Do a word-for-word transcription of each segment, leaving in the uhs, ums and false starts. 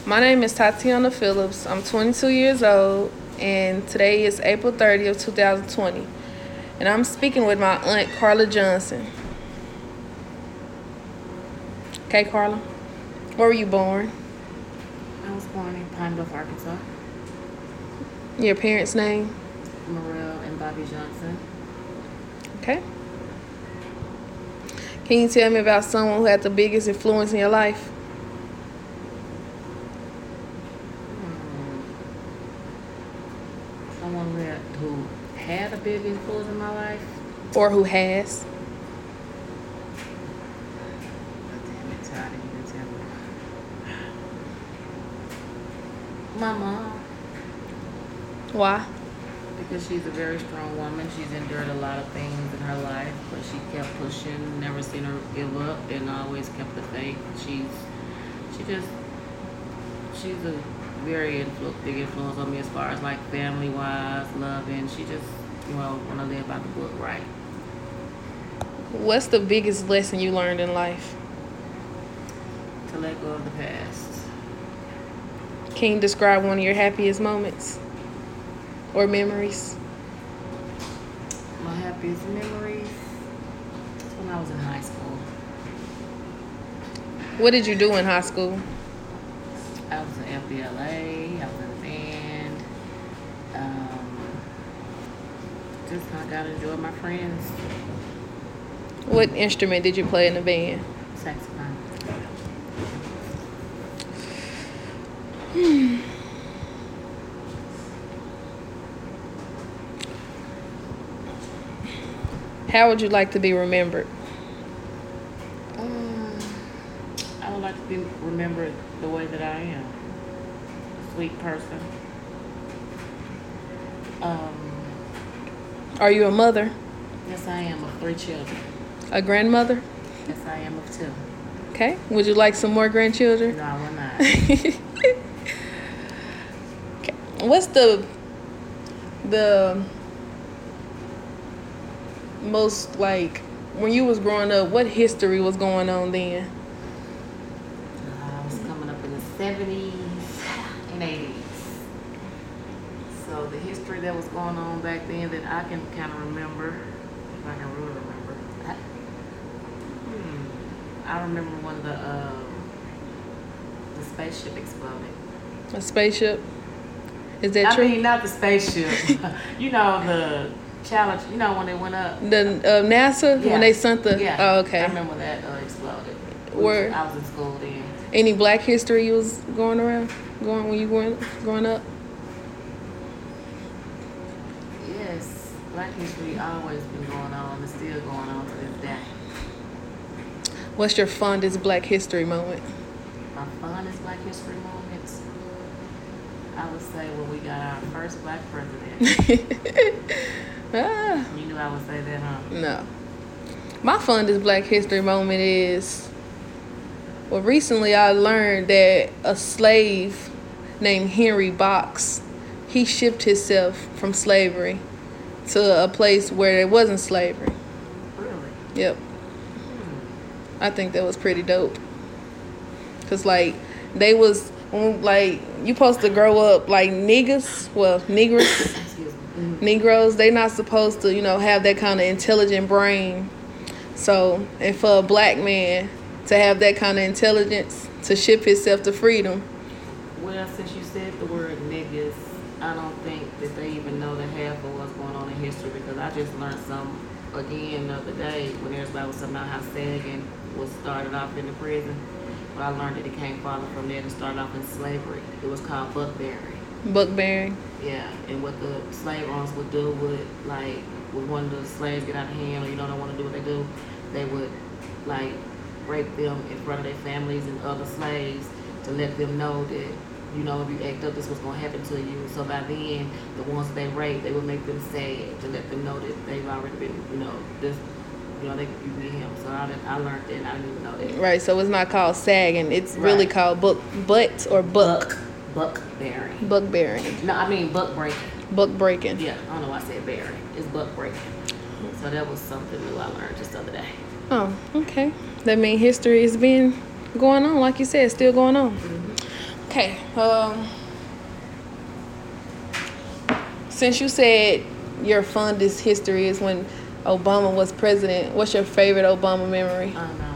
My name is Tatiana Phillips. I'm twenty-two years old, and today is April thirtieth, twenty twenty. And I'm speaking with my aunt, Carla Johnson. Okay, Carla, where were you born? I was born in Pine Bluff, Arkansas. Your parents' name? Morel and Bobby Johnson. Okay. Can you tell me about someone who had the biggest influence in your life? Hmm. Someone who had, who had a big influence in my life. Or who has? Damn it, Todd, you didn't tell me. My mom. Why? Because she's a very strong woman. She's endured a lot of things in her life, but she kept pushing, never seen her give up, and always kept the faith. She's, she just, she's a very influ- big influence on me as far as like family-wise, loving. She just, you know, want to live by the book right. What's the biggest lesson you learned in life? To let go of the past. Can you describe one of your happiest moments or memories? My happiest memories was when I was in high school. What did you do in high school? I was in F B L A, I was in a band. Um, just I got to enjoy my friends. What instrument did you play in the band? Saxophone. How would you like to be remembered? Um, I would like to be remembered the way that I am. A sweet person. Um, Are you a mother? yes, I am, of three children. A grandmother? Yes, I am of two. Okay. Would you like some more grandchildren? No, I will not. Okay. What's the the most, like, when you was growing up, what history was going on then? I was coming up in the seventies and eighties. So the history that was going on back then that I can kind of remember, if I can really remember. I, hmm, I remember when the uh, the spaceship exploded. A spaceship? Is that I true? mean, not the spaceship. You know, the challenge, you know, when they went up. The uh, NASA, Yeah. when they sent the... Yeah. Oh, okay. I remember when that uh, exploded. Where- I was in school then. Any black history you was going around, going when you growing, growing up? Yes, Black history always been going on. It's still going on to this day. What's your fondest black history moment? My fondest Black history moments, I would say when we got our first black president. ah, You knew I would say that, huh? no. My fondest black history moment is, well, recently I learned that a slave named Henry Box, he shipped himself from slavery to a place where there wasn't slavery. Really? Yep. Hmm. I think that was pretty dope. Cause like they was when, like you supposed to grow up like niggas, well niggers, Excuse me. Mhm. Negroes. They not supposed to, you know, have that kind of intelligent brain. So, and for a black man to have that kind of intelligence to ship himself to freedom. Well, since you said the word niggas, I don't think that they even know the half of what's going on in history because I just learned some again the other day when everybody was talking about how Sagan was started off in the prison. But I learned that it came farther from there and started off in slavery. It was called buckbearing. Buck bearing. Yeah, and what the slave owners would do would, like, when one of the slaves get out of hand or you know, don't want to do what they do, they would, like, rape them in front of their families and other slaves to let them know that, you know, if you act up, this was going to happen to you. So by then, the ones they raped, they would make them sad to let them know that they've already been, you know, this, you know, they you can get him. So I, didn't, I learned that and I didn't even know that. Right, so it's not called sagging. It's really Right. called buck butt or buck. Buck bearing. Buck bearing. No, I mean buck breaking. Buck breaking. Yeah, I don't know why I said bearing. It's buck breaking. So that was something new I learned just the other day. Oh, okay. That means history has been going on, like you said, still going on. Mm-hmm. Okay. Um. Since you said your fondest history is when Obama was president, what's your favorite Obama memory? I don't know.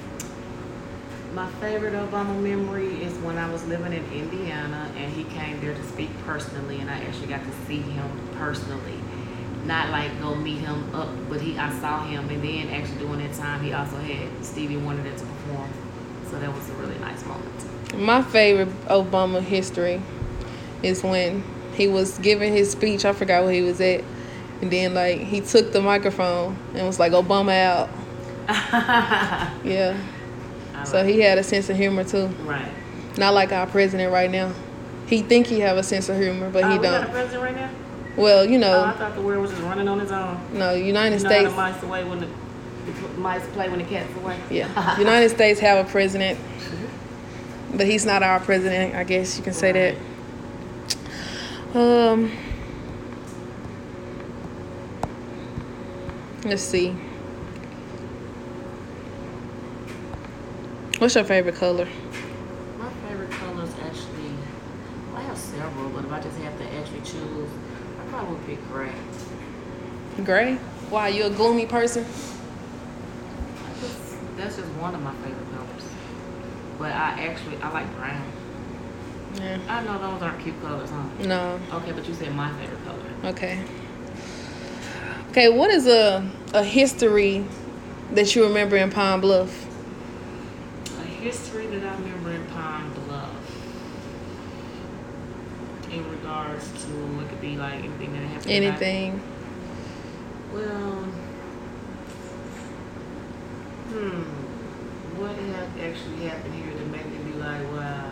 My favorite Obama memory is when I was living in Indiana and he came there to speak personally, and I actually got to see him personally. Not like go meet him up, but he I saw him, and then actually during that time he also had Stevie Wonder there to perform. So that was a really nice moment. My favorite Obama history is when he was giving his speech. I forgot where he was at. And then, like, he took the microphone and was like, Obama out. Yeah. I So like he it. had a sense of humor, too. Right. Not like our president right now. He think he have a sense of humor, but Oh, he we got a don't. president right now? Well, you Oh, know, I thought the world was just running on its own. no, United You know States. how the mice away when the, the mice play when the cat's away. Yeah. United States have a president, but he's not our president, I guess you can say Right. that. Um, let's see. What's your favorite color? My favorite color is actually, well, I have several, but if I just have to actually choose, I probably would pick gray. Gray? Why, you a gloomy person? I just, that's just one of my favorite colors. But I actually, I like brown. Yeah. I know those aren't cute colors, huh? No. Okay, but you said my favorite color. Okay. Okay, what is a a history that you remember in Pine Bluff? A history that I remember in Pine Bluff. In regards to, it could be like anything that happened. Anything? Well, hmm, what had actually happened here that made me be like, wow.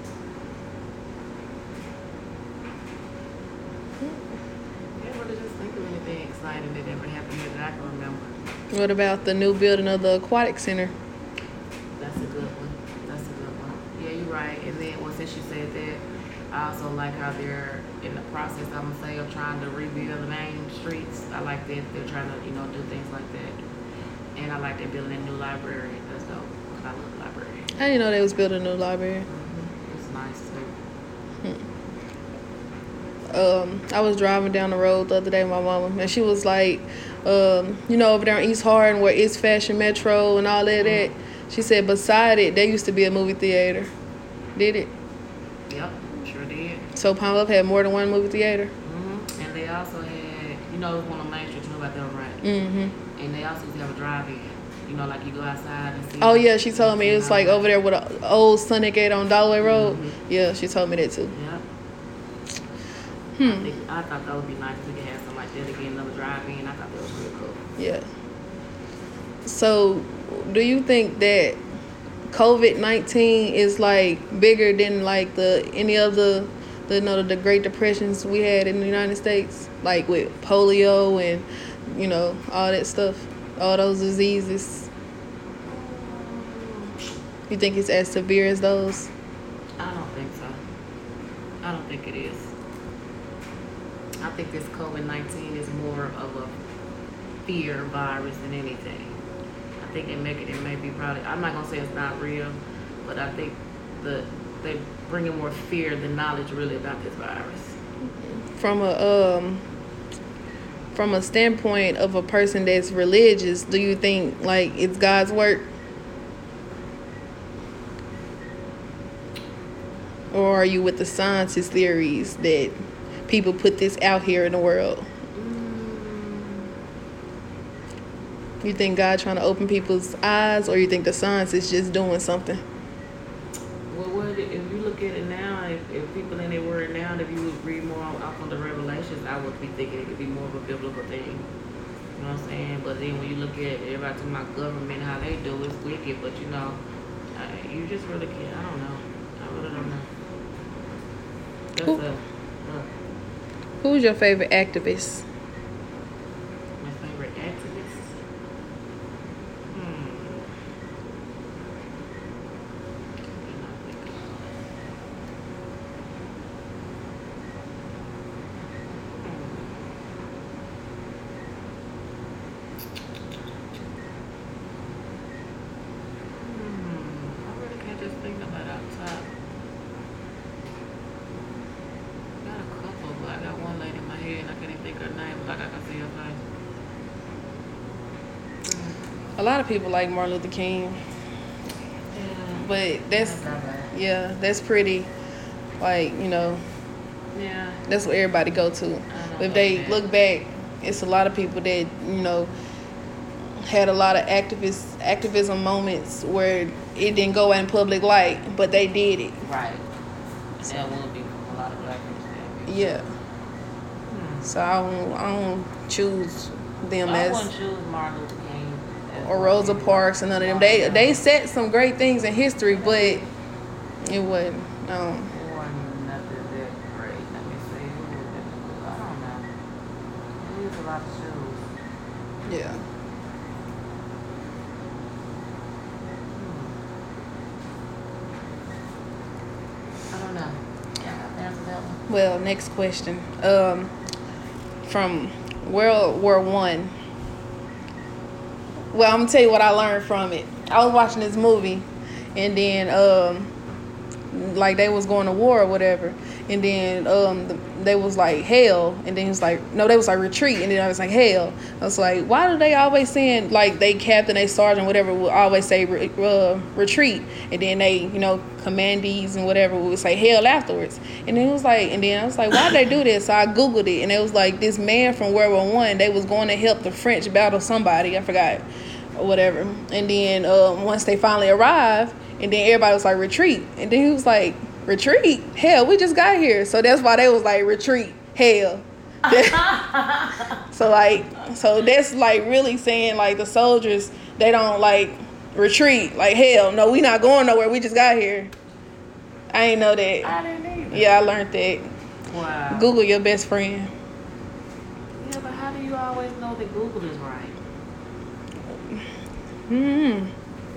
Can't really just think of anything exciting that ever happened here that I can remember. What about the new building of the aquatic center? That's a good one. That's a good one. Yeah, you're right. And then, well, since you said that, I also like how they're in the process, I'm gonna say, of trying to rebuild the main streets. I like that they're trying to, you know, do things like that. And I like they're building a new library. That's dope. 'Cause I love the library. I didn't know they was building a new library. Mm-hmm. It's nice too. Um, I was driving down the road the other day with my mama, and she was like, um, you know, over there in East Hardin where East Fashion Metro and all that, that. She said beside it, there used to be a movie theater. Did it? Yep, sure did. So Pine Bluff had more than one movie theater? Mm-hmm. And they also had, you know, it's one on Main Street, you know about that, right? Mm-hmm. And they also used to have a drive-in. You know, like you go outside and see. Oh, yeah, she told me. It was like over there with an old Sunny Gate on Dalloway Road. Mm-hmm. Yeah, she told me that too. Yep. I, Hmm. think, I thought that would be nice if we could have something like that again, another drive-in. I thought that was really cool. Yeah. So, do you think that COVID nineteen is like bigger than like the any other the you know the Great Depressions we had in the United States, like with polio and you know all that stuff, all those diseases? You think it's as severe as those? I don't think so. I don't think it is. I think this COVID nineteen is more of a fear virus than anything. I think they make it, it may be probably, I'm not going to say it's not real, but I think the they bringing more fear than knowledge really about this virus. From a um from a standpoint of a person that's religious, do you think like it's God's work? Or are you with the scientist theories that people put this out here in the world? You think God trying to open people's eyes, or you think the science is just doing something? Well, what if you look at it now, if, if people in their word now, if you would read more off on the Revelations, I would be thinking it could be more of a biblical thing. You know what I'm saying? But then when you look at everybody talking about government, how they do it's wicked. But you know, I, you just really can't. I don't know. I really don't know. That's Who, a, uh, who's your favorite activist? my favorite activist. Hmm. Let me think about it. Hmm. I really can't just think of it off top. lot of people like Martin Luther King, Yeah. but that's not bad. yeah, that's pretty. Like you know, Yeah. that's what everybody go to. I don't But if know they that. look back, it's a lot of people that you know had a lot of activist activism moments where it didn't go in public light, but they did it. Right. And that will be from a lot of black people. Yeah. Hmm. So I don't, I don't choose them I as wouldn't choose Martin Luther King as or my Rosa favorite. Parks and none of them. They they set some great things in history, but it wasn't. Um, It wasn't nothing that great. Let me see. Who was it? I don't know. He was a lot of shoes. yeah. I don't know. Yeah, I have to answer that one. Well, next question. Um, from World War One. Well, I'm gonna tell you what I learned from it. I was watching this movie, and then um, like they was going to war or whatever, and then um, the, they was like hell, and then it's like no, they was like retreat, and then I was like hell. I was like, why do they always saying like they captain, they sergeant, whatever will always say re- uh, retreat, and then they you know commandees and whatever would say hell afterwards, and then it was like, and then I was like, why did they do this? So I googled it, and it was like this man from World War One, they was going to help the French battle somebody, I forgot, or whatever, and then um, once they finally arrived. And then everybody was like, retreat. And then he was like, retreat? Hell, we just got here. So that's why they was like, retreat. Hell. so like, so that's like really saying like the soldiers, they don't like retreat. Like, hell, no, we not going nowhere. We just got here. I ain't know that. I didn't either. Yeah, I learned that. Wow. Google your best friend. Yeah, but how do you always know that Google is right? Hmm.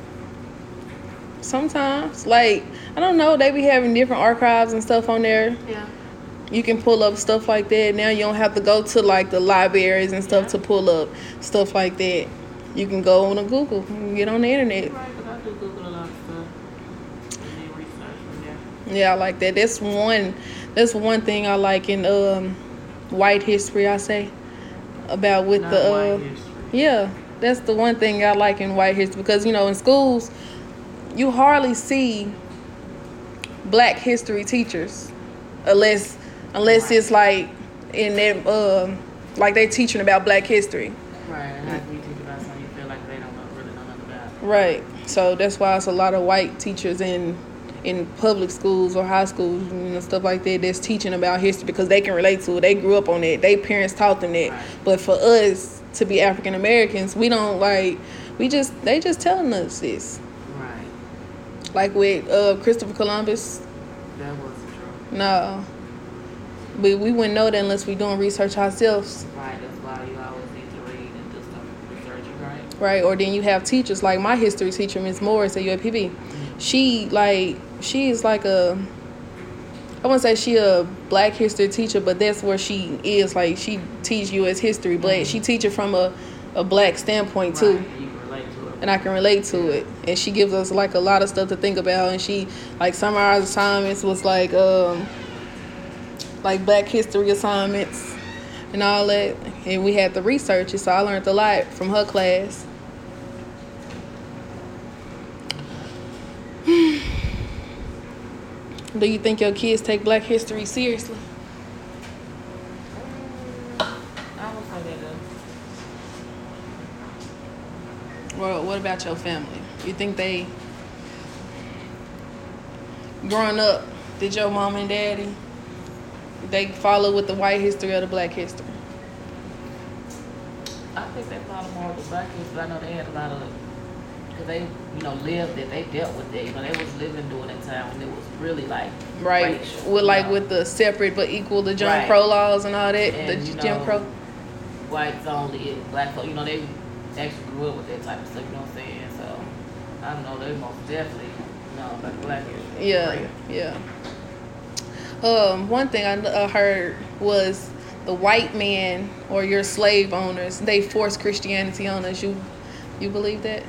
Sometimes, like, I don't know, they be having different archives and stuff on there. Yeah. You can pull up stuff like that. Now you don't have to go to like the libraries and stuff Yeah. to pull up stuff like that. You can go on to Google and get on the internet. Right, because I do Google a lot of stuff. And do research from there. Yeah, I like that. That's one that's one thing I like in um white history, I say. About with Not the white uh history. yeah, that's the one thing I like in white history because you know in schools you hardly see black history teachers unless unless Right. it's like in their uh, like they teaching about black history. Right, and how can you teach about something you feel like they don't know, really know nothing about? Right. So that's why it's a lot of white teachers in in public schools or high schools and stuff like that that's teaching about history because they can relate to it. They grew up on it. Their parents taught them that. Right. But for us to be African Americans, we don't like we just they just telling us this. Right. Like with uh, Christopher Columbus. That wasn't true. No. But we wouldn't know that unless we doing research ourselves. Right, that's why you always need to read and do some researching, right? Right, or then you have teachers like my history teacher, Miss Morris at U A P B. She like she is like a I wouldn't say she a black history teacher, but that's where she is. Like she teach U S history, but Mm-hmm. she teach it from a, a black standpoint too. Right, and you can relate to it. And I can relate to it. And she gives us like a lot of stuff to think about. And she like some of our assignments was like um like black history assignments and all that. And we had to research it, so I learned a lot from her class. Do you think your kids take black history seriously? I would say they do. Well, what about your family? You think they, growing up, did your mom and daddy, they follow with the white history or the black history? I think they follow more of the black kids, but I know they had a lot of, because they, you know, lived it, they dealt with it. You know, they was living during that time when it was really like Right, racial, with you like know. with the separate but equal, the Jim Right. Crow laws and all that, And, the you Jim know, Crow. whites only, and black folk, you know, they actually grew up with that type of stuff, you know what I'm saying? So, I don't know, they most definitely know about black history. Yeah, yeah. Um, one thing I uh, heard was the white man or your slave owners, they forced Christianity on us. You, you believe that?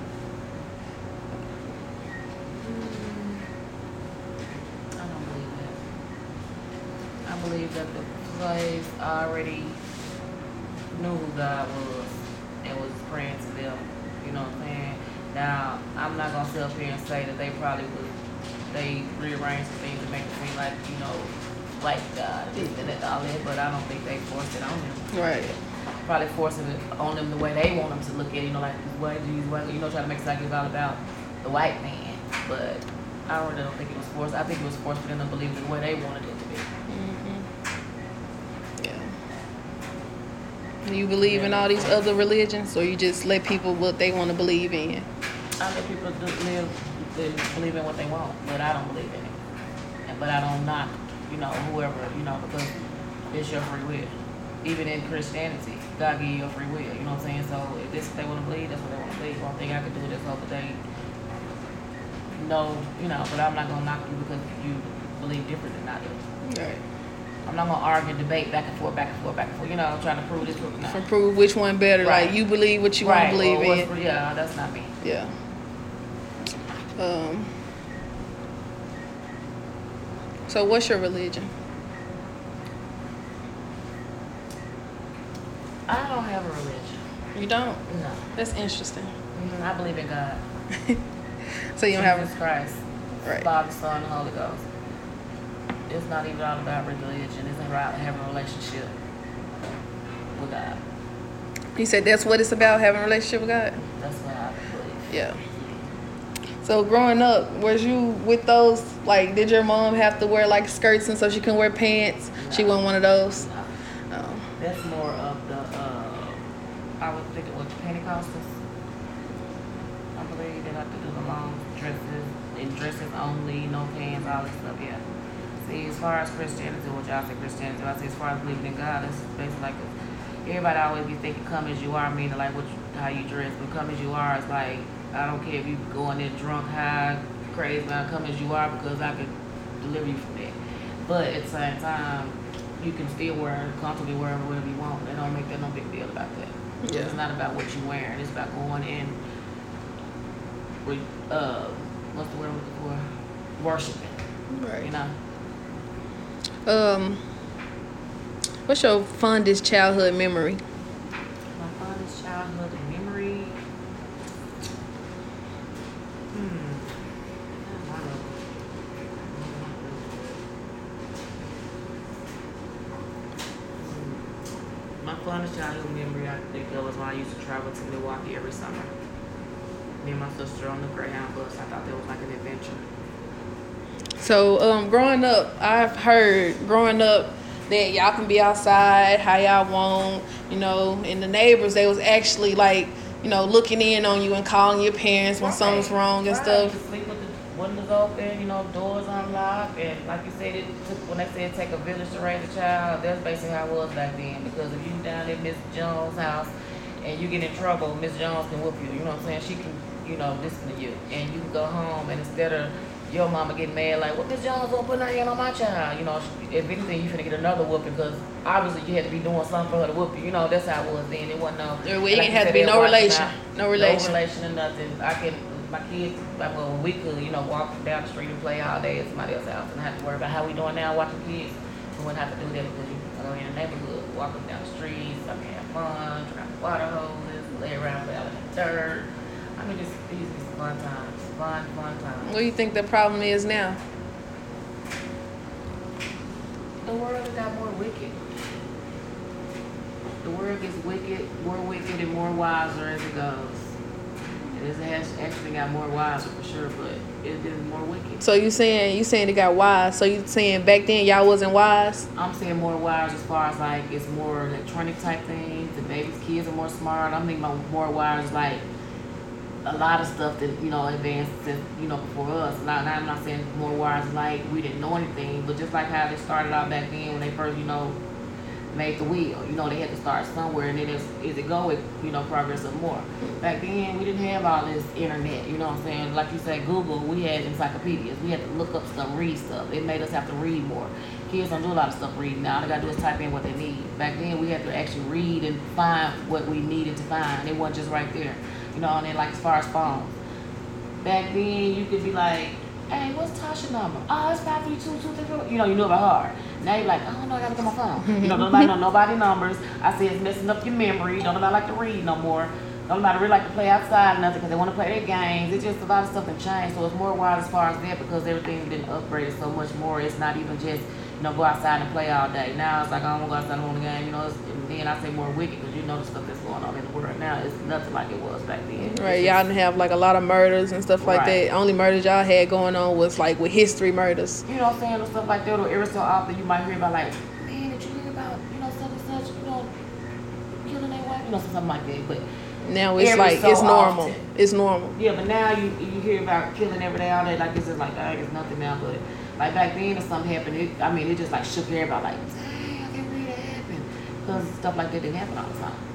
I don't believe that. I believe that the slaves already knew who God was and was praying to them, you You know what I'm saying? Now, I'm not gonna sit up here and say that they probably would, they rearranged some things to make it seem like, you know, white God, this and that, all that, but I don't think they forced it on them. Right. Probably forcing it on them the way they want them to look at it, you know, like these white G's, white, you know, trying to make it like it's all about the white man. But I really don't think it was forced. I think it was forced for them to believe the way they wanted it to be. Mm-hmm. Yeah. You believe in all these other religions, or you just let people what they want to believe in? I let people do, live, they believe in what they want, but I don't believe in it. And, but I don't knock, you know, whoever, you know, because it's your free will. Even in Christianity, God give you your free will. You know what I'm saying? So if this is what they want to believe, that's what they want to believe. One thing I could do is hope that they know, you know, but I'm not going to knock you because you believe different than I do. Right. I'm not going to argue, debate back and forth, back and forth, back and forth, you know, trying to prove this, prove no. For prove which one better. Right. Like, you believe what you right. want to believe or in. For, yeah, that's not me. Yeah. Um. So what's your religion? I don't have a religion. You don't? No. That's interesting. Mm-hmm. I believe in God. So you don't Jesus have a... Christ. Right. Father, Son, and Holy Ghost. It's not even all about religion. It's about having a relationship with God. You said that's what it's about, having a relationship with God? That's what I believe. Yeah. So growing up, was you with those, like, did your mom have to wear, like, skirts and so she couldn't wear pants? No. She wasn't one of those? No. Oh. That's more of the, uh, I would think it was Pentecostals. I believe they have to do the long dresses, and dresses only, no pants, all that stuff, yeah. See, as far as Christianity, which I say Christianity, I say as far as believing in God, it's basically like, a, everybody always be thinking come as you are, meaning like what you, how you dress, but come as you are is like, I don't care if you go in there drunk, high, crazy, but I come as you are because I could deliver you from that. But at the same time, you can still wear, comfortably wear whatever you want. They don't make that no big deal about that. Yeah. It's not about what you're wearing. It's about going in with, uh, what's the word I'm looking for? Worshiping. Right. You know? Um, what's your fondest childhood memory? My fondest childhood memory? Hmm. I don't know. My fondest childhood memory, I think that was when I used to travel to Milwaukee every summer. Me and my sister on the Greyhound bus. I thought that was like an adventure. So, um, growing up, I've heard growing up that y'all can be outside how y'all want, you know, and the neighbors, they was actually like, you know, looking in on you and calling your parents when Right. something's wrong and Right. stuff. You sleep with the windows open, you know, doors unlocked, and like you said, it took, when they said take a village to raise a child, that's basically how it was back then. Because if you down at Miss Jones' house and you get in trouble, Miss Jones can whoop you. You know what I'm saying? She can, you know, listen to you, and you can go home, and instead of your mama getting mad like, what Miss Jones gonna put her hand on my child? You know, if anything, you finna get another whooping because obviously you had to be doing something for her to whoop you. You know, that's how it was then. It wasn't no. There we like ain't you had to said, be they no watching relation. out. No relation. No relation or nothing. I can, my kids, like, well, we could, you know, walk down the street and play all day at somebody else's house and not have to worry about how we doing now watching kids. We wouldn't have to do that because you go in the neighborhood, walking down the streets, I can have fun, try water hoses, lay around, play out in the dirt. I mean, just these be some fun times. Fun, fun times. What do you think the problem is now? The world has got more wicked. The world gets wicked, more wicked, and more wiser as it goes. It has actually got more wiser for sure, but it is more wicked. So you saying you saying it got wise? So you saying back then y'all wasn't wise? I'm saying more wise as far as like it's more electronic type things. The babies, kids are more smart. I'm thinking about more wise like a lot of stuff that, you know, advanced since, you know, before us. Now, now I'm not saying more wise like we didn't know anything, but just like how they started out back then when they first, you know, made the wheel. You know, they had to start somewhere, and then as, as it go, it, you know, progress some more. Back then, we didn't have all this internet, you know what I'm saying? Like you said, Google, we had encyclopedias. We had to look up stuff, read stuff. It made us have to read more. Kids don't do a lot of stuff reading now. All they got to do is type in what they need. Back then, we had to actually read and find what we needed to find. It wasn't just right there. You know, and then like as far as phones. Back then, you could be like, hey, what's Tasha's number? Oh, it's five three two two three four. You know, you knew about her. Now you're like, oh no, I gotta look at my phone. You know, nobody know nobody numbers. I say it's messing up your memory. Don't nobody like to read no more. nobody really like to play outside or nothing because they want to play their games. It's just a lot of stuff that changed. So it's more wild as far as that because everything's been upgraded so much more. It's not even just, you know, go outside and play all day. Now it's like, I don't want to go outside and hold the game. You know, it's, and then I say more wicked because you know the stuff that's going on in the world now. It's nothing like it was back then. Right, y'all didn't have like a lot of murders and stuff like Right. that. Only murders y'all had going on was like with history murders. You know what I'm saying? Or stuff like that. Or every so often you might hear about like, man, did you hear about, you know, such and such, you know, killing their wife? You know, something like that. But Now it's every like so it's normal. often. It's normal. Yeah, but now you you hear about killing every day all day. Like this is like, dang, it's nothing now. But like back then if something happened, it, I mean, it just like shook everybody like, dang, I can't believe that happened. Because stuff like that didn't happen all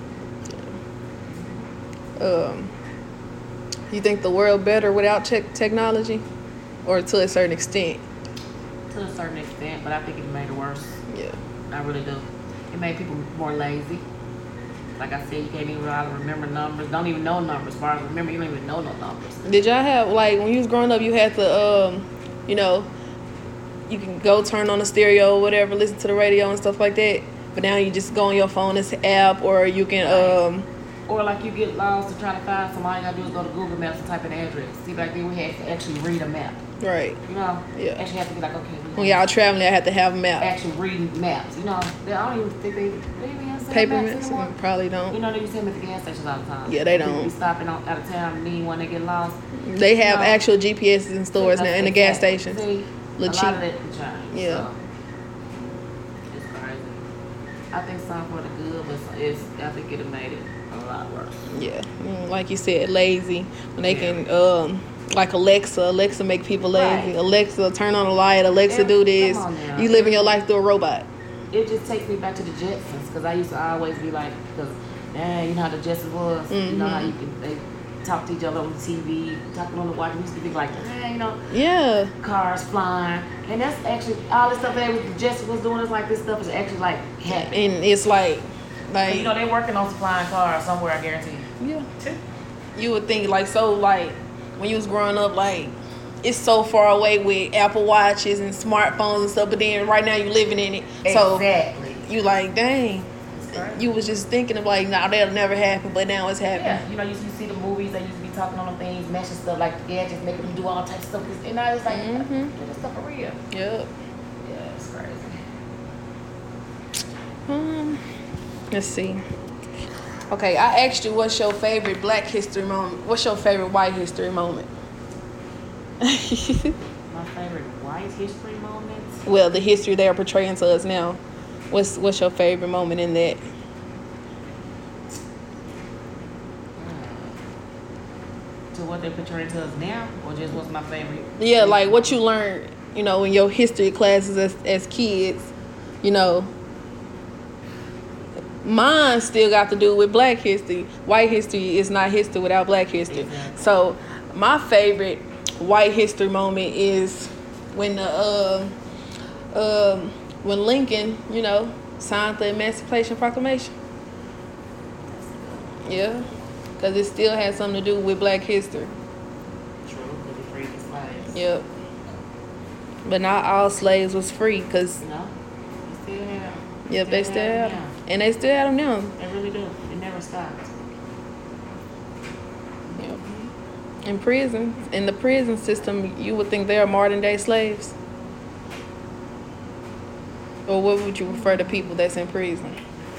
the time. Um, you think the world better without tech technology, or to a certain extent? To a certain extent, but I think it made it worse. Yeah. I really do. It made people more lazy. Like I said, you can't even really remember numbers. Don't even know numbers. As far as remember, you don't even know no numbers. Did y'all have like when you was growing up, you had to, um, you know, you can go turn on the stereo or whatever, listen to the radio and stuff like that. But now you just go on your phone, this app, or you can, um, Or like you get lost to try to find somebody, all you gotta do is go to Google Maps and type in the address. See, back then we had to actually read a map. right. You know? Yeah. Actually have to be like, okay, we When y'all traveling, I had to have a map. actually reading maps. You know, they, I don't even think they, they even have Paper maps maps, anymore. probably You don't. know, they use them at the gas stations all the time. Yeah, they People don't. be stopping on, out of town and need one, they get lost. They have No. actual G P S's in stores now, in the gas Exactly. stations. See, a Little lot cheap. of that can change. Yeah. So. It's crazy. I think some for the good, but it's, I think it have made it a lot worse. Yeah, mm, like you said, lazy. When they Yeah. can, um, like Alexa, Alexa make people lazy. Right. Alexa, turn on the light. Alexa, Every- do this. come on now. You living your life through a robot. It just takes me back to the Jetsons because I used to always be like, because, dang, you know how the Jetsons was? You know how you could, they talk to each other on the T V, talking on the watch. We used to be like, dang, you know, Yeah, cars flying. And that's actually, all this stuff that was, the Jetsons was doing, is like, this stuff is actually like happening. and it's like, 'Cause, like you know, they working on some flying cars somewhere, I guarantee you. yeah. You would think like so like when you was growing up like it's so far away with Apple Watches and smartphones and stuff, but then right now you living in it. So Exactly. you like, dang. That's right. You was just thinking of like, nah, that'll never happen, but now it's happening. Yeah, you know, you used to see the movies, they used to be talking on them things, meshing stuff, like the gadgets, making them do all types of stuff. And now it's like, Mhm. do this stuff for real. Yep. Yeah, it's crazy. Um, let's see. Okay, I asked you what's your favorite Black History moment. What's your favorite White History moment? My favorite white history moments. Well, the history they are portraying to us now. What's what's your favorite moment in that? To what they're portraying to us now, or just what's my favorite? Yeah, like what you learned, you know, in your history classes as as kids, you know. Mine still got to do with Black history. White history is not history without Black history. Exactly. So my favorite White history moment is when the uh, um when Lincoln, you know, signed the Emancipation Proclamation. Yeah, because it still has something to do with Black history. True, because it freed the slaves. Yep. But not all slaves was free, because You know, they still have. yep, they still have them them. And they still have them now. now. They really do. It never stops. Yep. In prison, in the prison system, you would think they are modern day slaves. Or what would you refer to people that's in prison?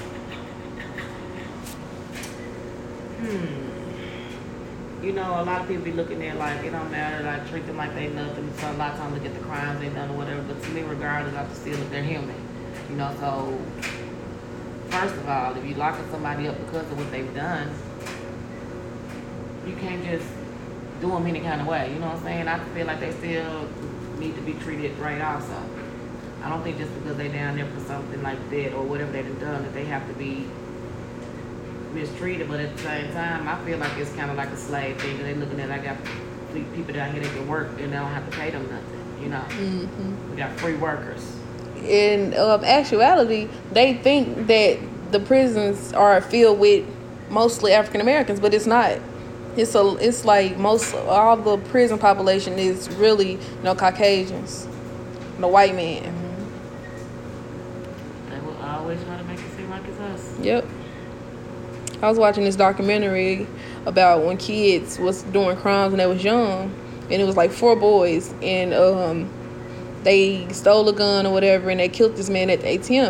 Hmm. You know, a lot of people be looking at like it don't matter, like treat them like they nothing. So a lot of times look at the crimes they done or whatever. But to me, regardless, I still look they're human. You know, so first of all, if you locking somebody up because of what they've done, you can't just do them any kind of way. You know what I'm saying? I feel like they still need to be treated right also. I don't think just because they down there for something like that or whatever they've done that they have to be mistreated. But at the same time, I feel like it's kind of like a slave thing. They're looking at, I got people down here that can work and they don't have to pay them nothing. You know, Mm-hmm. we got free workers. In uh, actuality, they think that the prisons are filled with mostly African Americans, but it's not. It's a, it's like most all the prison population is really, you know, Caucasians, the white man. They will always try to make it seem like it's us. Yep. I was watching this documentary about when kids was doing crimes when they was young, and it was like four boys, and um, they stole a gun or whatever, and they killed this man at the A T M.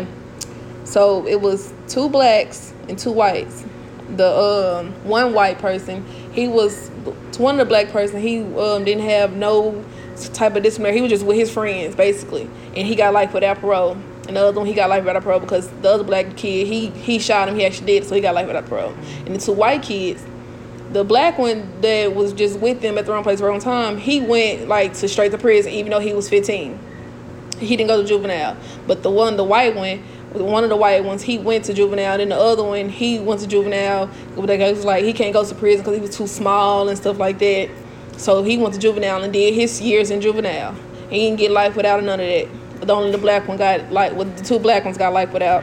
So it was two blacks and two whites. The um, one white person, he was one of the black person. He um, didn't have no type of discipline. He was just with his friends basically, and he got life without parole. And the other one, he got life without parole because the other black kid, he he shot him. He actually did, so he got life without parole. And the two white kids, the black one that was just with them at the wrong place, wrong time, he went like to straight to prison, even though he was fifteen. He didn't go to juvenile, but the one, the white one, one of the white ones, he went to juvenile. And the other one, he went to juvenile. But it was like he can't go to prison because he was too small and stuff like that. So he went to juvenile and did his years in juvenile. He didn't get life without none of that. But only the black one got life. Well, the two black ones got life without.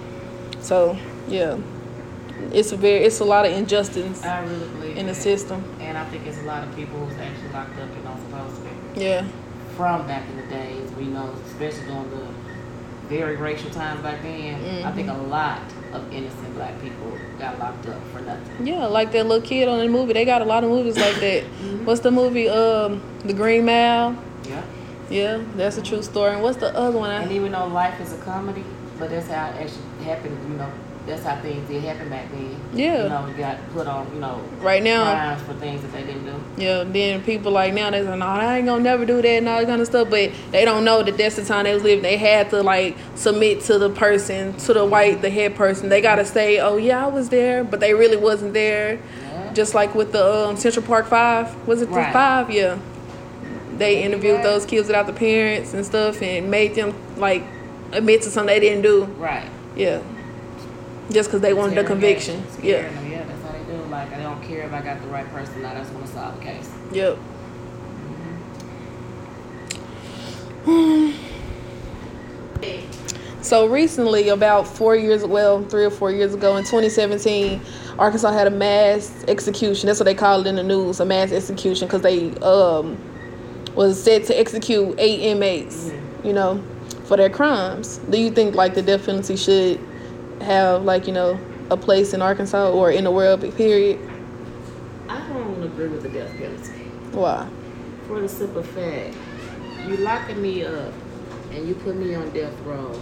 So yeah, it's a very, it's a lot of injustice I really believe in the that. system. And I think it's a lot of people who's actually locked up and not supposed to be. Yeah. From back in the days, we know, especially during the very racial times back then, mm-hmm. I think a lot of innocent black people got locked up for nothing. Yeah, like that little kid on the movie. They got a lot of movies like that. Mm-hmm. What's the movie? Um, The Green Mile. Yeah. Yeah, that's a true story. And what's the other one? And even though life is a comedy, but that's how it actually happened, you know, that's how things did happen back then. Yeah. You know, we got put on, you know, right now, crimes for things that they didn't do. Yeah, then people like now, they say, no, I ain't gonna never do that and all that kind of stuff. But they don't know that that's the time they was living. They had to, like, submit to the person, to the white, the head person. They got to say, oh, yeah, I was there, but they really wasn't there. Yeah. Just like with the um, Central Park Five. Was it the right. Five? Yeah. They interviewed right. those kids without the parents and stuff and made them, like, admit to something they didn't do. Right. Yeah. Just because they wanted the conviction. Yeah. Them. Yeah, that's how they do. Like, I don't care if I got the right person. I just want to solve the case. Yep. Mm-hmm. So recently, about four years, well, three or four years ago, in twenty seventeen, Arkansas had a mass execution. That's what they call it in the news, a mass execution, because they um was set to execute eight inmates, mm-hmm. you know, for their crimes. Do you think, like, the death penalty should have, like, you know, a place in Arkansas or in the world, period? I don't agree with the death penalty. Why? For the simple fact, you locking me up and you put me on death row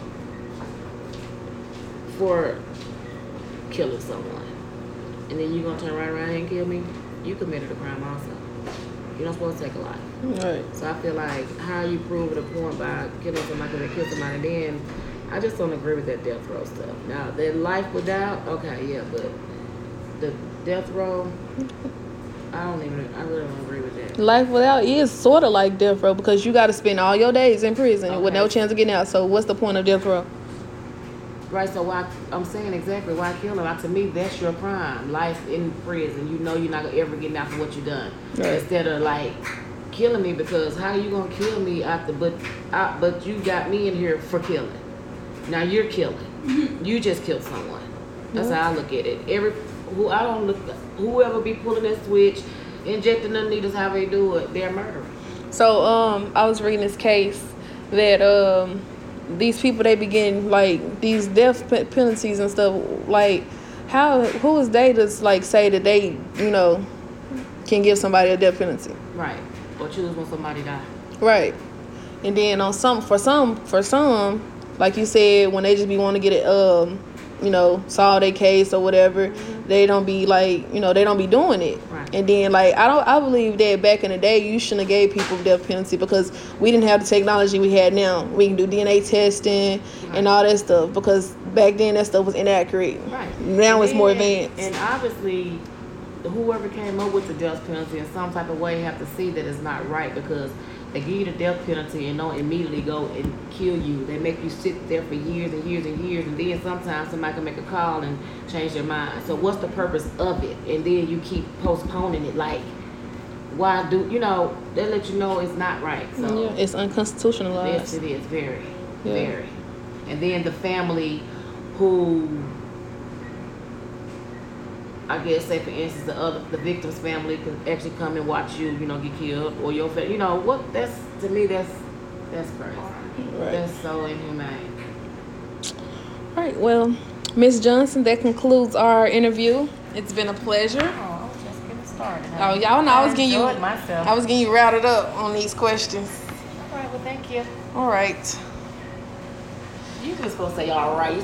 for killing someone, and then you gonna turn right around and kill me? You committed a crime also. You're not supposed to take a life. Right. So I feel like, how you prove a point by killing somebody because they killed somebody, and then I just don't agree with that death row stuff. Now, that life without, okay, yeah, but the death row, I don't even, I really don't agree with that. Life without is sort of like death row because you got to spend all your days in prison okay. with no chance of getting out. So what's the point of death row? Right, so why, I'm saying exactly why kill them. To me, that's your crime. Life in prison. You know you're not ever getting out for what you done. Right. Instead of, like, killing me, because how you going to kill me after, but, uh, but you got me in here for killing. Now you're killing. Mm-hmm. You just killed someone. That's yeah. how I look at it. Every who I don't look whoever be pulling that switch, injecting the needles, how they do it, they're murdering. So um, I was reading this case that um, these people they begin like these death penalties and stuff. Like, how who is they to like say that they you know can give somebody a death penalty? Right. Or choose when somebody die. Right. And then on some for some for some. Like you said, when they just be wanting to get it, um, you know, solve their case or whatever, mm-hmm. they don't be like, you know, they don't be doing it. Right. And then, like, I don't, I believe that back in the day, you shouldn't have gave people death penalty because we didn't have the technology we had now. We can do D N A testing right. and all that stuff because back then that stuff was inaccurate. Right. Now and it's then, more advanced. And obviously, whoever came up with the death penalty in some type of way have to see that it's not right because they give you the death penalty and don't immediately go and kill you. They make you sit there for years and years and years, and then sometimes somebody can make a call and change their mind. So what's the purpose of it? And then you keep postponing it. Like, why do, you know, they let you know it's not right. So yeah, it's unconstitutionalized. Yes, it is. Very, yeah. very. And then the family who, I guess, say for instance, the other, the victim's family could actually come and watch you, you know, get killed, or your family. You know what? That's to me, that's that's crazy. Right. That's so inhumane. Right. Well, Miss Johnson, that concludes our interview. It's been a pleasure. Oh, I was just getting started. Oh, y'all know I was getting you. enjoyed myself. I was getting you routed up on these questions. All right, well, thank you. All right. You just gonna say all right.